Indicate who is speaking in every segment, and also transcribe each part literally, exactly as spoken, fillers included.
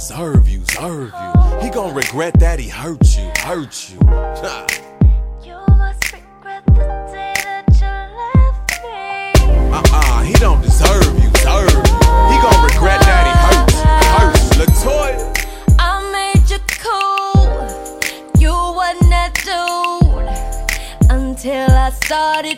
Speaker 1: deserve you, deserve you. He gon' regret that he hurt you, hurt you. Ha.
Speaker 2: You must regret the day that you left me.
Speaker 1: Uh-uh, he don't deserve you, deserve you. He gon' regret that he hurt you, hurt you. Latoya.
Speaker 2: I made you cool. You wasn't that dude until I started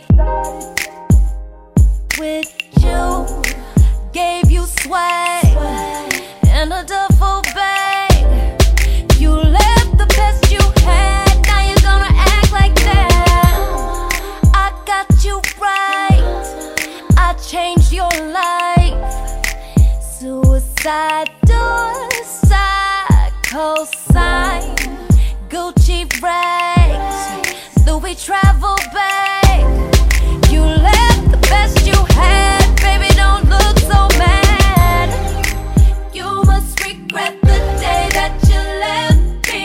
Speaker 2: with you. Gave you swag and a duffel bag. You left the best you had. Now you're gonna act like that. I got you right. I changed your life. Suicide door, side, cosign, Gucci rags, Louis travel bag. You left the best you had. Baby, don't look so mad. You must regret the day that you left me.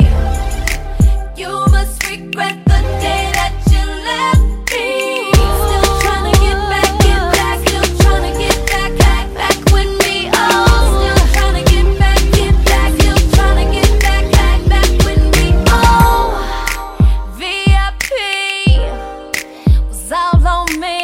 Speaker 2: You must regret the day that you left me. Still tryna get back, get back. Still tryna get back, back, back with me. Oh, still tryna get back, get back. Still tryna get back, back, back with me. Oh, V I P was all on me.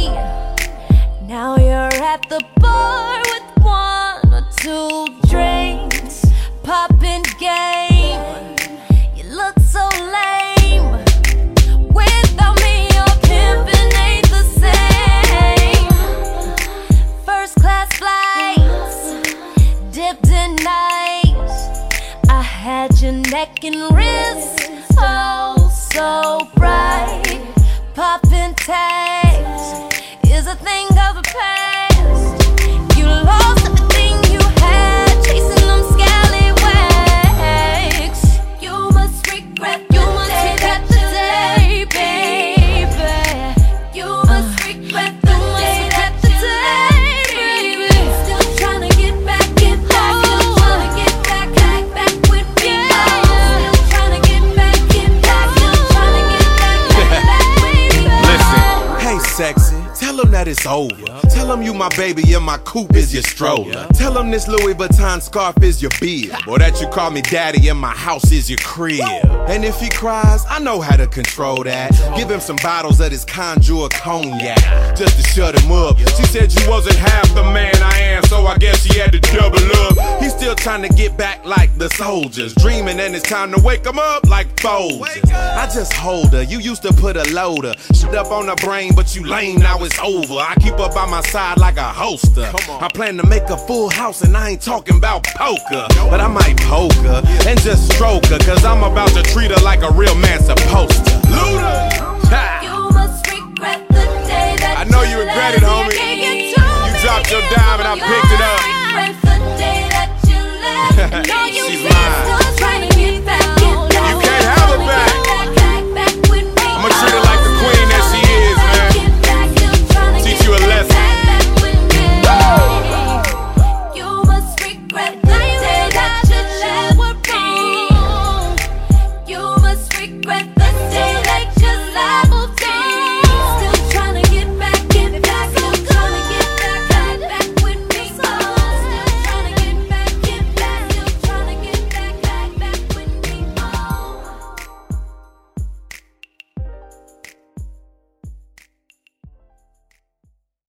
Speaker 2: Now you're at the bar with one or two drinks, popping game. You look so lame. Without me, your pimpin' ain't the same. First class flights, dipped in nights. I had your neck and wrist, oh so bright. Popping tags is a thing of the past. You lost everything you had, chasing them scallywags. You must regret the day that you left, baby. You must regret the day that you left, baby. Still tryna get back, get back. Still tryna get back, back, back with me. Still tryna get back, get back. Still tryna get back, back, back with me.
Speaker 1: Listen, hey sexy, tell him that it's over. Tell him you my baby and my coupe is your stroller. Tell him this Louis Vuitton scarf is your bib, or that you call me daddy and my house is your crib. And if he cries, I know how to control that. Give him some bottles of this Conjure cognac, just to shut him up. She said you wasn't half the man I am, so I guess she had to double up. He's still trying to get back like the soldiers, dreaming and it's time to wake him up like Folgers. I just hold her, you used to put a loader. Shit up on her brain, but you lame, now it's over. I keep her by my side like a holster. I plan to make a full house and I ain't talking about poker, but I might poke her and just stroke her, cause I'm about to treat her like a real man supposed to. Luda!
Speaker 2: You must regret the day that
Speaker 1: I know you
Speaker 2: you
Speaker 1: regret
Speaker 2: left
Speaker 1: it, homie.
Speaker 2: me.
Speaker 1: You dropped your dime and I picked